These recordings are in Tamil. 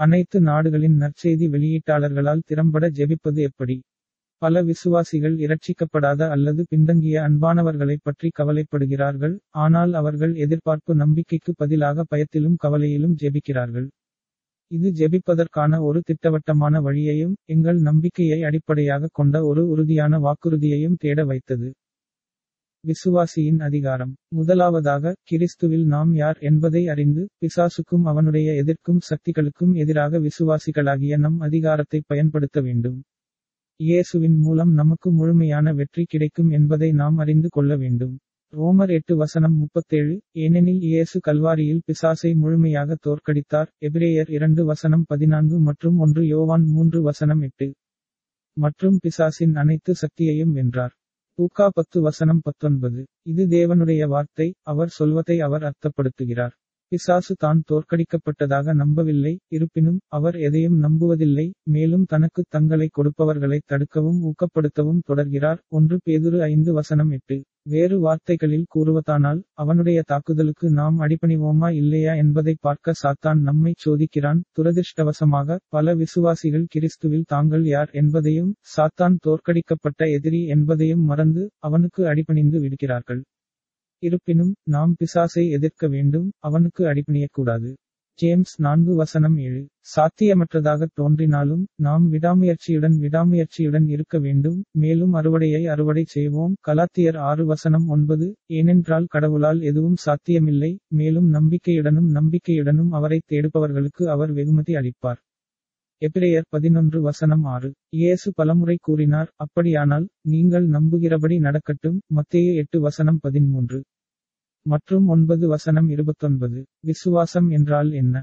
அனைத்து நாடுகளின் நற்செய்தி வெளியீட்டாளர்களால் திறம்பட ஜெபிப்பது எப்படி? பல விசுவாசிகள் இரட்சிக்கப்படாத அல்லது பின்தங்கிய அன்பானவர்களைப் பற்றி கவலைப்படுகிறார்கள், ஆனால் அவர்கள் எதிர்பார்ப்பு நம்பிக்கைக்கு பதிலாக பயத்திலும் கவலையிலும் ஜெபிக்கிறார்கள். இது ஜெபிப்பதற்கான ஒரு திட்டவட்டமான வழியையும், எங்கள் நம்பிக்கையை அடிப்படையாகக் கொண்ட ஒரு உறுதியான வாக்குறுதியையும் தேட வைத்தது. விசுவாசியின் அதிகாரம். முதலாவதாக, கிறிஸ்துவில் நாம் யார் என்பதை அறிந்து, பிசாசுக்கும் அவனுடைய எதிர்க்கும் சக்திகளுக்கும் எதிராக விசுவாசிகளாகிய நம் அதிகாரத்தை பயன்படுத்த வேண்டும். இயேசுவின் மூலம் நமக்கு முழுமையான வெற்றி கிடைக்கும் என்பதை நாம் அறிந்து கொள்ள வேண்டும். ரோமர் 8:37, ஏனெனில் இயேசு கல்வாரியில் பிசாசை முழுமையாக தோற்கடித்தார். எபிரேயர் 2:14 மற்றும் 1 யோவான் 3:8. மற்றும் பிசாசின் அனைத்து சக்தியையும் வென்றார். லூக்கா 10:19. இது தேவனுடைய வார்த்தை, அவர் சொல்வதை அவர் அர்த்தப்படுத்துகிறார். பிசாசு தான் தோற்கடிக்கப்பட்டதாக நம்பவில்லை, இருப்பினும், அவர் எதையும் நம்புவதில்லை, மேலும் தனக்கு தங்களை கொடுப்பவர்களை தடுக்கவும் ஊக்கப்படுத்தவும் தொடர்கிறார். 1 பேதுரு 5:8. வேறு வார்த்தைகளில் கூறுவதானால், அவனுடைய தாக்குதலுக்கு நாம் அடிபணிவோமா இல்லையா என்பதை பார்க்க சாத்தான் நம்மைச் சோதிக்கிறான். துரதிர்ஷ்டவசமாக, பல விசுவாசிகள் கிறிஸ்துவில் தாங்கள் யார் என்பதையும், சாத்தான் தோற்கடிக்கப்பட்ட எதிரி என்பதையும் மறந்து, அவனுக்கு அடிபணிந்து விடுகிறார்கள். இருப்பினும், நாம் பிசாசை எதிர்க்க வேண்டும், அவனுக்கு அடிபணியக்கூடாது. ஜேம்ஸ் 4:7. சாத்தியமற்றதாகத் தோன்றினாலும், நாம் விடாமுயற்சியுடன் இருக்க வேண்டும், மேலும் அறுவடையை அறுவடை செய்வோம். கலாத்தியர் 6:9. ஏனென்றால் கடவுளால் எதுவும் சாத்தியமில்லை, மேலும் நம்பிக்கையுடனும் அவரைத் தேடுபவர்களுக்கு அவர் வெகுமதி அளிப்பார். எபிரேயர் 11:6. இயேசு பலமுறை கூறினார், அப்படியானால், நீங்கள் நம்புகிறபடி நடக்கட்டும். மத்தேயு 8:13. மற்றும் 9:29. விசுவாசம் என்றால் என்ன?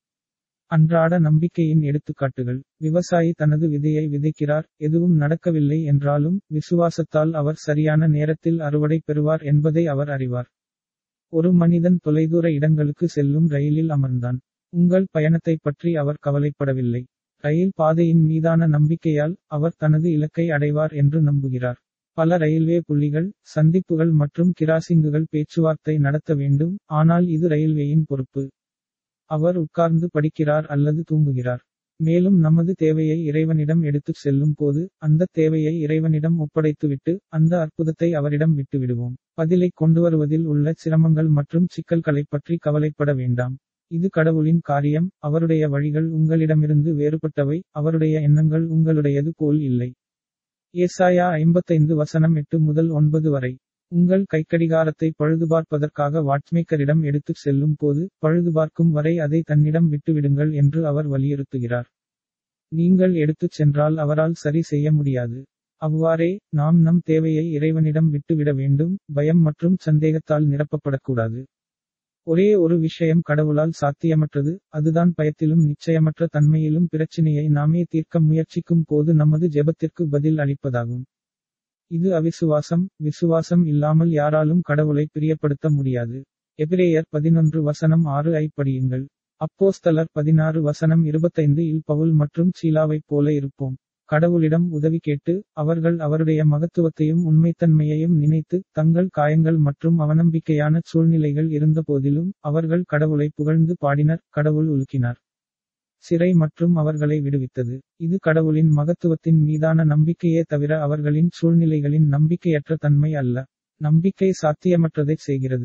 அன்றாட நம்பிக்கையின் எடுத்துக்காட்டுகள். விவசாயி தனது விதையை விதைக்கிறார், எதுவும் நடக்கவில்லை என்றாலும், விசுவாசத்தால் அவர் சரியான நேரத்தில் அறுவடை பெறுவார் என்பதை அவர் அறிவார். ஒரு மனிதன் தொலைதூர இடங்களுக்கு செல்லும் ரயிலில் அமர்ந்தான். உங்கள் பயணத்தைப் பற்றி அவர் கவலைப்படவில்லை. ரயில் பாதையின் மீதான நம்பிக்கையால், அவர் தனது இலக்கை அடைவார் என்று நம்புகிறார். பல ரயில்வே புள்ளிகள், சந்திப்புகள் மற்றும் கிராசிங்குகள் பேச்சுவார்த்தை நடத்த வேண்டும், ஆனால் இது ரயில்வேயின் பொறுப்பு. அவர் உட்கார்ந்து படிக்கிறார் அல்லது தூங்குகிறார். மேலும் நமது தேவையை இறைவனிடம் எடுத்துச் செல்லும் போது, அந்தத் தேவையை இறைவனிடம் ஒப்படைத்துவிட்டு, அந்த அற்புதத்தை அவரிடம் விட்டுவிடுவோம். பதிலைக் கொண்டுவருவதில் உள்ள சிரமங்கள் மற்றும் சிக்கல்களைப் பற்றி கவலைப்பட வேண்டாம். இது கடவுளின் காரியம், அவருடைய வழிகள் உங்களிடமிருந்து வேறுபட்டவை, அவருடைய எண்ணங்கள் உங்களுடையது போல் இல்லை. ஏசாயா 55:8-9 வரை. உங்கள் கைக்கடிகாரத்தை பழுதுபார்ப்பதற்காக வாட்ச்மேக்கரிடம் எடுத்துச் செல்லும் போது, பழுதுபார்க்கும் வரை அதை தன்னிடம் விட்டுவிடுங்கள் என்று அவர் வலியுறுத்துகிறார். நீங்கள் எடுத்துச் சென்றால் அவரால் சரி செய்ய முடியாது. அவ்வாறே, நாம் நம் தேவையை இறைவனிடம் விட்டுவிட வேண்டும், பயம் மற்றும் சந்தேகத்தால் நிரப்பப்படக்கூடாது. ஒரே ஒரு விஷயம் கடவுளால் சாத்தியமற்றது, அதுதான் பயத்திலும் நிச்சயமற்ற தன்மையிலும் பிரச்சினையை நாமே தீர்க்க முயற்சிக்கும் போது நமது ஜெபத்திற்கு பதில் அளிப்பதாகும். இது அவிசுவாசம். விசுவாசம் இல்லாமல் யாராலும் கடவுளை பிரியப்படுத்த முடியாது. எபிரேயர் 11:6 ஐ படியுங்கள். அப்போஸ்தலர் 16:25 இல் பவுல் மற்றும் சீலாவைப் போல இருப்போம். கடவுளிடம் உதவி கேட்டு, அவர்கள் அவருடைய மகத்துவத்தையும் உண்மைத்தன்மையையும் நினைத்து, தங்கள் காயங்கள் மற்றும் அவநம்பிக்கையான சூழ்நிலைகள் இருந்தபோதிலும், அவர்கள் கடவுளை புகழ்ந்து பாடினர். கடவுள் உலுக்கினார். சிறை மற்றும் அவர்களை விடுவித்தது. இது கடவுளின் மகத்துவத்தின் மீதான நம்பிக்கையே தவிர அவர்களின் சூழ்நிலைகளின் நம்பிக்கையற்ற தன்மை அல்ல. நம்பிக்கை சாத்தியமற்றதைச் செய்கிறது.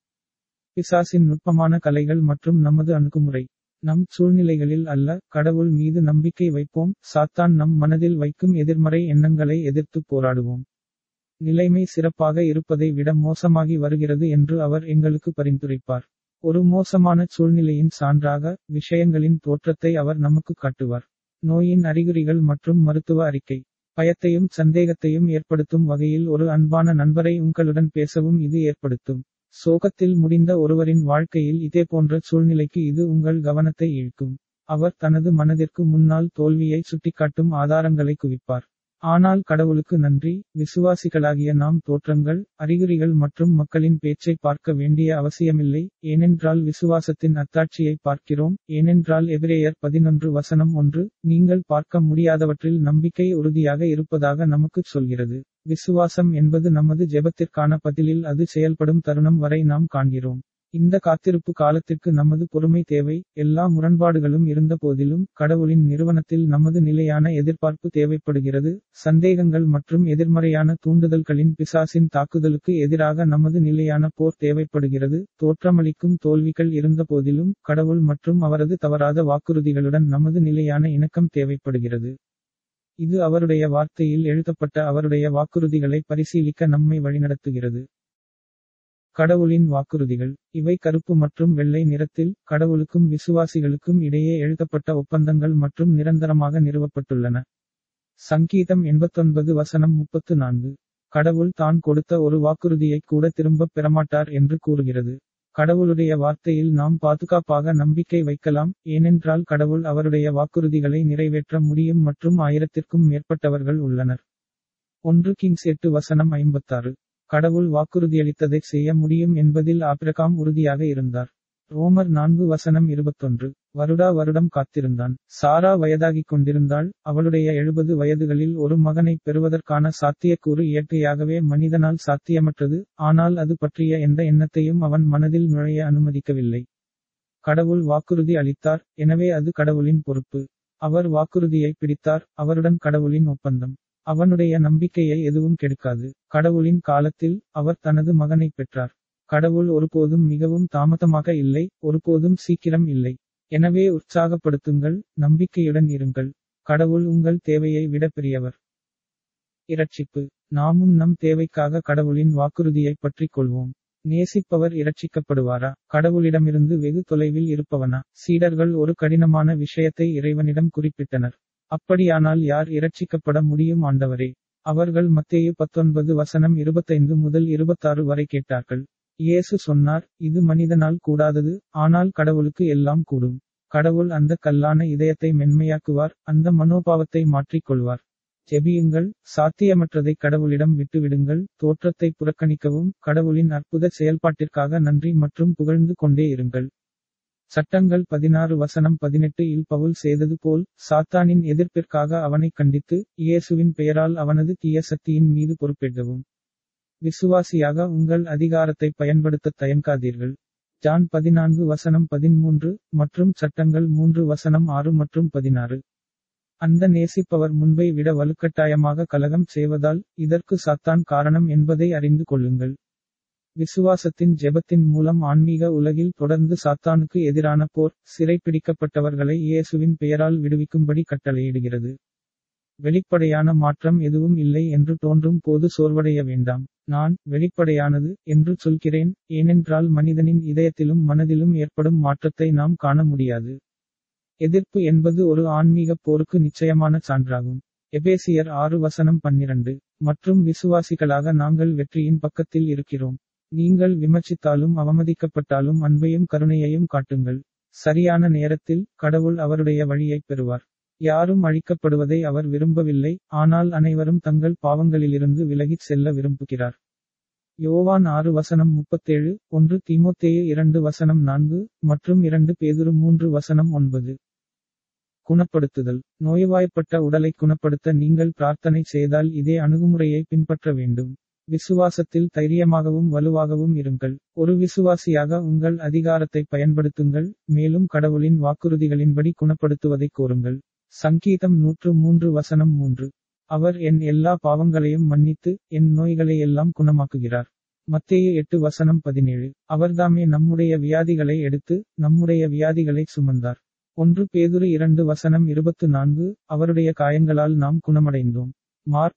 பிசாசின் நுட்பமான கலைகள் மற்றும் நமது அணுகுமுறை. நம் சூழ்நிலைகளில் அல்ல, கடவுள் மீது நம்பிக்கை வைப்போம். சாத்தான் நம் மனதில் வைக்கும் எதிர்மறை எண்ணங்களை எதிர்த்துப் போராடுவோம். நிலைமை சிறப்பாக இருப்பதை விட மோசமாகி வருகிறது என்று அவர் எங்களுக்கு பரிந்துரைப்பார். ஒரு மோசமான சூழ்நிலையின் சான்றாக, விஷயங்களின் தோற்றத்தை அவர் நமக்கு காட்டுவார். நோயின் அறிகுறிகள் மற்றும் மருத்துவ அறிக்கை. பயத்தையும் சந்தேகத்தையும் ஏற்படுத்தும் வகையில் ஒரு அன்பான நண்பரை உங்களுடன் பேசவும் இது ஏற்படுத்தும். சோகத்தில் முடிந்த ஒருவரின் வாழ்க்கையில் இதேபோன்ற சூழ்நிலைக்கு இது உங்கள் கவனத்தை ஈர்க்கும். அவர் தனது மனதிற்கு முன்னால் தோல்வியை சுட்டிக்காட்டும் ஆதாரங்களை குவிப்பார். ஆனால் கடவுளுக்கு நன்றி, விசுவாசிகளாகிய நாம் தோற்றங்கள், அறிகுறிகள் மற்றும் மக்களின் பேச்சை பார்க்க வேண்டிய அவசியமில்லை, ஏனென்றால் விசுவாசத்தின் அத்தாட்சியை பார்க்கிறோம். ஏனென்றால் எபிரேயர் 11:1 நீங்கள் பார்க்க முடியாதவற்றில் நம்பிக்கை உறுதியாக இருப்பதாக நமக்குச் சொல்கிறது. விசுவாசம் என்பது நமது ஜெபத்திற்கான பதிலில் அது செயல்படும் தருணம் வரை நாம் காண்கிறோம். இந்த காத்திருப்பு காலத்திற்கு நமது பொறுமை தேவை. எல்லா முரண்பாடுகளும் இருந்தபோதிலும் கடவுளின் நிறுவனத்தில் நமது நிலையான எதிர்பார்ப்பு தேவைப்படுகிறது. சந்தேகங்கள் மற்றும் எதிர்மறையான தூண்டுதல்களின் பிசாசின் தாக்குதலுக்கு எதிராக நமது நிலையான போர் தேவைப்படுகிறது. தோற்றமளிக்கும் தோல்விகள் இருந்தபோதிலும் கடவுள் மற்றும் அவரது தவறாத வாக்குறுதிகளுடன் நமது நிலையான இணக்கம் தேவைப்படுகிறது. இது அவருடைய வார்த்தையில் எழுதப்பட்ட அவருடைய வாக்குறுதிகளை பரிசீலிக்க நம்மை வழிநடத்துகிறது. கடவுளின் வாக்குறுதிகள். இவை கருப்பு மற்றும் வெள்ளை நிறத்தில், கடவுளுக்கும் விசுவாசிகளுக்கும் இடையே எழுதப்பட்ட ஒப்பந்தங்கள் மற்றும் நிரந்தரமாக நிறுவப்பட்டுள்ளன. சங்கீதம் 89:34. கடவுள் தான் கொடுத்த ஒரு வாக்குறுதியை கூட திரும்பப் பெறமாட்டார் என்று கூறுகிறது. கடவுளுடைய வார்த்தையில் நாம் பாதுகாப்பாக நம்பிக்கை வைக்கலாம், ஏனென்றால் கடவுள் அவருடைய வாக்குறுதிகளை நிறைவேற்ற முடியும் மற்றும் 1000க்கும் மேற்பட்டவர்கள் உள்ளனர். 1 கிங்ஸ் 8:56. கடவுள் வாக்குறுதியளித்ததைச் செய்ய முடியும் என்பதில் ஆபிரகாம் உறுதியாக இருந்தார். ரோமர் 4:21. வருடம் காத்திருந்தான். சாரா வயதாகிக் கொண்டிருந்தாள், அவளுடைய 70 வயதுகளில் ஒரு மகனைப் பெறுவதற்கான சாத்தியக்கூறு இயற்கையாகவே மனிதனால் சாத்தியமற்றது, ஆனால் அது பற்றிய எந்த எண்ணத்தையும் அவன் மனதில் நுழைய அனுமதிக்கவில்லை. கடவுள் வாக்குறுதி அளித்தார், எனவே அது கடவுளின் பொறுப்பு. அவர் வாக்குறுதியை பிடித்தார், அவருடன் கடவுளின் ஒப்பந்தம். அவனுடைய நம்பிக்கையை எதுவும் கெடுக்காது. கடவுளின் காலத்தில், அவர் தனது மகனைப் பெற்றார். கடவுள் ஒருபோதும் மிகவும் தாமதமாக இல்லை, ஒருபோதும் சீக்கிரம் இல்லை. எனவே உற்சாகப்படுத்துங்கள், நம்பிக்கையுடன் இருங்கள். கடவுள் உங்கள் தேவையை விட பெரியவர். இரட்சிப்பு. நாமும் நம் தேவைக்காக கடவுளின் வாக்குறுதியைப் பற்றிக் கொள்வோம். நேசிப்பவர் இரட்சிக்கப்படுவாரா? கடவுளிடமிருந்து வெகு தொலைவில் இருப்பவனா? சீடர்கள் ஒரு கடினமான விஷயத்தை இறைவனிடம் குறிப்பிட்டனர். அப்படியானால் யார் இரட்சிக்கப்பட முடியும் ஆண்டவரே? அவர்கள் மத்தேயு 19:25-26 வரை கேட்டார்கள். இயேசு சொன்னார், இது மனிதனால் கூடாதது, ஆனால் கடவுளுக்கு எல்லாம் கூடும். கடவுள் அந்த கல்லான இதயத்தை மென்மையாக்குவார், அந்த மனோபாவத்தை மாற்றிக் கொள்வார். ஜெபியுங்கள், சாத்தியமற்றதை கடவுளிடம் விட்டுவிடுங்கள், தோற்றத்தை புறக்கணிக்கவும், கடவுளின் அற்புத செயல்பாட்டிற்காக நன்றி மற்றும் புகழ்ந்து கொண்டே இருங்கள். சட்டங்கள் 16:18 இல் பவுல் செய்தது போல், சாத்தானின் எதிர்ப்பிற்காக அவனைக் கண்டித்து, இயேசுவின் பெயரால் அவனது தீய சக்தியின் மீது பொறுப்பேற்கவும். விசுவாசியாக உங்கள் அதிகாரத்தை பயன்படுத்தத் தயங்காதீர்கள். ஜான் 14:13 மற்றும் சட்டங்கள் 3:6 மற்றும் 16. அந்த நேசிப்பவர் முன்பை விட வலுக்கட்டாயமாக கலகம் செய்வதால், இதற்கு சாத்தான் காரணம் என்பதை அறிந்து கொள்ளுங்கள். விசுவாசத்தின் ஜெபத்தின் மூலம் ஆன்மீக உலகில் தொடர்ந்து சாத்தானுக்கு எதிரான போர், சிறைப்பிடிக்கப்பட்டவர்களை இயேசுவின் பெயரால் விடுவிக்கும்படி கட்டளையிடுகிறது. வெளிப்படையான மாற்றம் எதுவும் இல்லை என்று தோன்றும் போது சோர்வடைய வேண்டாம். நான் வெளிப்படையானது என்று சொல்கிறேன், ஏனென்றால் மனிதனின் இதயத்திலும் மனதிலும் ஏற்படும் மாற்றத்தை நாம் காண முடியாது. எதிர்ப்பு என்பது ஒரு ஆன்மீக போருக்கு நிச்சயமான சான்றாகும். எபேசியர் 6:12. மற்றும் விசுவாசிகளாக நாங்கள் வெற்றியின் பக்கத்தில் இருக்கிறோம். நீங்கள் விமர்சித்தாலும் அவமதிக்கப்பட்டாலும் அன்பையும் கருணையையும் காட்டுங்கள். சரியான நேரத்தில், கடவுள் அவருடைய வழியைப் பெறுவார். யாரும் அழிக்கப்படுவதை அவர் விரும்பவில்லை, ஆனால் அனைவரும் தங்கள் பாவங்களிலிருந்து விலகிச் செல்ல விரும்புகிறார். யோவான் 6:37, 1 தீமோத்தேயு 2:4 மற்றும் 2 பேதுரு 3:9. குணப்படுத்துதல். நோய்வாய்ப்பட்ட உடலை குணப்படுத்த நீங்கள் பிரார்த்தனை செய்தால் இதே அணுகுமுறையை பின்பற்ற வேண்டும். விசுவாசத்தில் தைரியமாகவும் வலுவாகவும் இருங்கள். ஒரு விசுவாசியாக உங்கள் அதிகாரத்தை பயன்படுத்துங்கள், மேலும் கடவுளின் வாக்குறுதிகளின்படி குணப்படுத்துவதைக் கோருங்கள். சங்கீதம் 103:3. அவர் என் எல்லா பாவங்களையும் மன்னித்து, என் நோய்களையெல்லாம் குணமாக்குகிறார். மத்தேயு 8:17. அவர்தாமே நம்முடைய வியாதிகளை எடுத்து, நம்முடைய வியாதிகளை சுமந்தார். 1 பேதுரு 2:24. அவருடைய காயங்களால் நாம் குணமடைந்தோம். மார்க்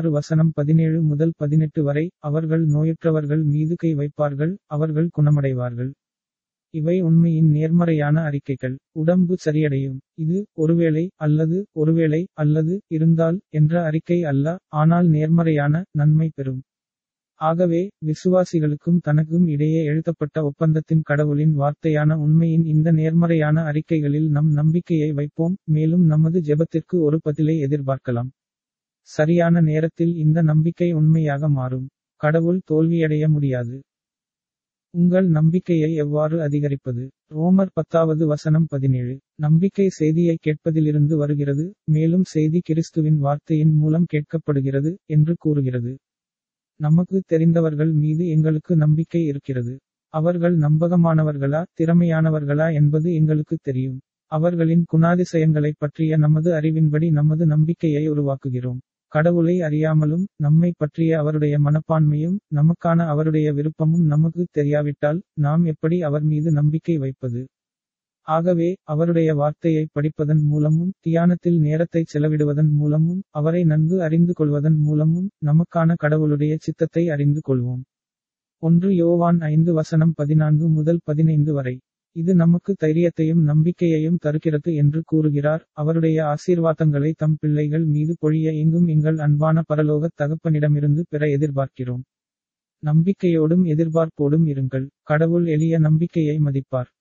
16:17-18 வரை, அவர்கள் நோயுற்றவர்கள் மீது கை வைப்பார்கள், அவர்கள் குணமடைவார்கள். இவை உண்மையின் நேர்மறையான அறிக்கைகள். உடம்பு சரியடையும். இது ஒருவேளை அல்லது இருந்தால் என்ற அறிக்கை அல்ல, ஆனால் நேர்மறையான நன்மை பெறும். ஆகவே, விசுவாசிகளுக்கும் தனக்கும் இடையே எழுதப்பட்ட ஒப்பந்தத்தின் கடவுளின் வார்த்தையான உண்மையின் இந்த நேர்மறையான அறிக்கைகளில் நம் நம்பிக்கையை வைப்போம், மேலும் நமது ஜெபத்திற்கு ஒரு பதிலை எதிர்பார்க்கலாம். சரியான நேரத்தில் இந்த நம்பிக்கை உண்மையாக மாறும். கடவுள் தோல்வியடைய முடியாது. உங்கள் நம்பிக்கையை எவ்வாறு அதிகரிப்பது? ரோமர் 10:17. நம்பிக்கை செய்தியை கேட்பதிலிருந்து வருகிறது, மேலும் செய்தி கிறிஸ்துவின் வார்த்தையின் மூலம் கேட்கப்படுகிறது என்று கூறுகிறது. நமக்கு தெரிந்தவர்கள் மீது எங்களுக்கு நம்பிக்கை இருக்கிறது. அவர்கள் நம்பகமானவர்களா திறமையானவர்களா என்பது எங்களுக்கு தெரியும். அவர்களின் குணாதிசயங்களைப் பற்றிய நமது அறிவின்படி நமது நம்பிக்கையை உருவாக்குகிறோம். கடவுளை அறியாமலும் நம்மை பற்றிய அவருடைய மனப்பான்மையும் நமக்கான அவருடைய விருப்பமும் நமக்கு தெரியாவிட்டால் நாம் எப்படி அவர் மீது நம்பிக்கை வைப்பது? ஆகவே அவருடைய வார்த்தையை படிப்பதன் மூலமும் தியானத்தில் நேரத்தை செலவிடுவதன் மூலமும் அவரை நன்கு அறிந்து கொள்வதன் மூலமும் நமக்கான கடவுளுடைய சித்தத்தை அறிந்து கொள்வோம். 1 யோவான் 5:14-15 வரை. இது நமக்கு தைரியத்தையும் நம்பிக்கையையும் தருகிறது என்று கூறுகிறார். அவருடைய ஆசீர்வாதங்களை தம் பிள்ளைகள் மீது பொழிய எங்கும் எங்கள் அன்பான பரலோகத் தகப்பனிடமிருந்து பெற எதிர்பார்க்கிறோம். நம்பிக்கையோடும் எதிர்பார்ப்போடும் இருங்கள். கடவுள் எளிய நம்பிக்கையை மதிப்பார்.